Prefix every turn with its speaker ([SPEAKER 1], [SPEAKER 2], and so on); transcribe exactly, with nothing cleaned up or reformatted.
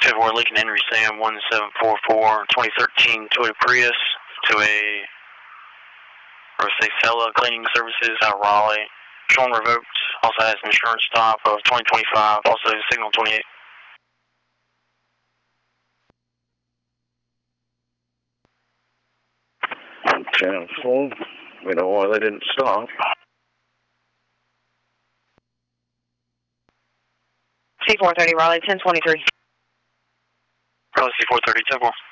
[SPEAKER 1] February Lincoln Henry Sam one seven four four, twenty thirteen Toyota Prius to a, or say Fella Cleaning Services out of Raleigh. Showing revoked, also has an insurance stop of twenty twenty-five, also signal twenty-eight.
[SPEAKER 2] ten four, we know why they didn't stop.
[SPEAKER 3] C four thirty Raleigh, ten twenty-three.
[SPEAKER 1] Raleigh C four thirty, ten four.